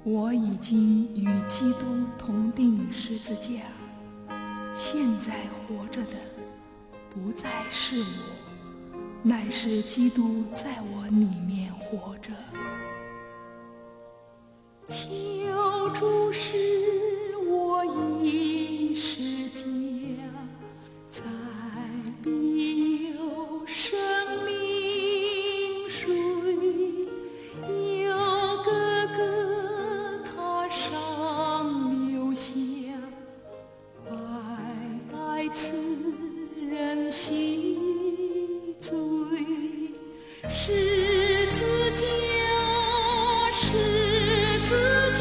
我已经与基督同定十字架，现在活着的不再是我，乃是基督在我里面活着。求主使我一世家，才必有生命水。有哥哥他上留下，白白赐人洗罪。十字架，十字架，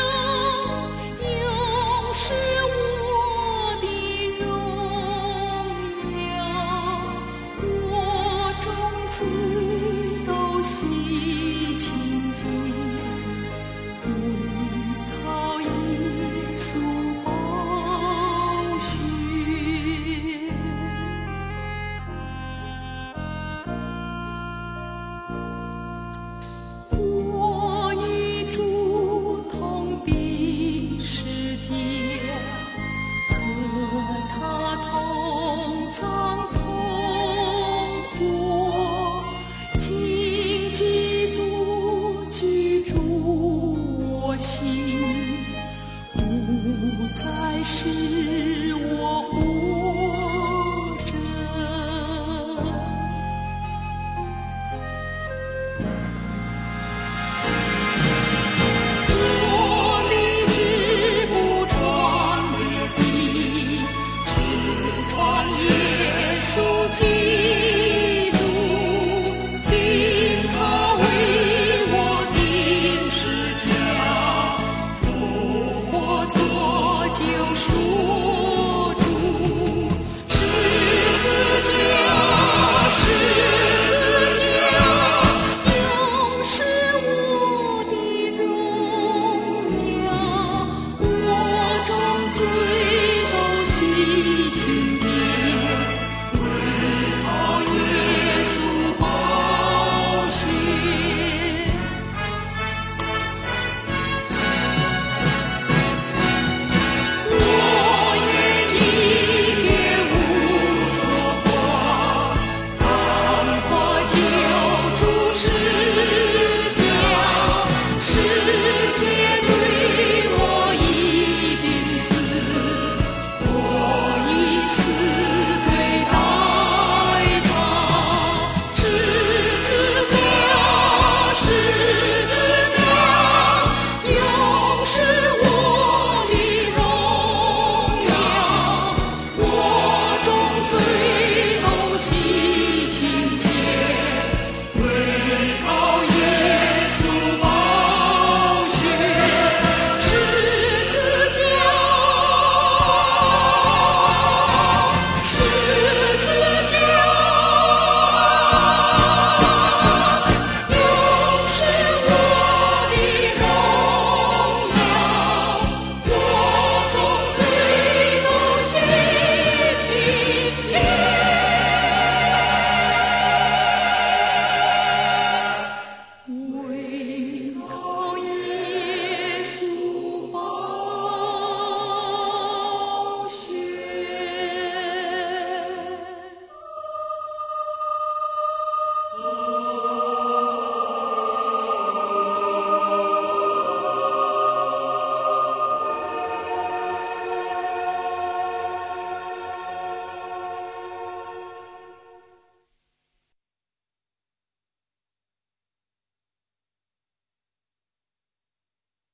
永是我的荣耀。我众罪都洗清净，为讨耶稣宝血。我与主同定十字架，和他同葬同活，信基督居住我心，不再是我活着。我立志不传别的，只传耶稣基督，因他为我定十架，复活作救赎主。十字架，十字架，永是我的荣耀。我众罪都洗清。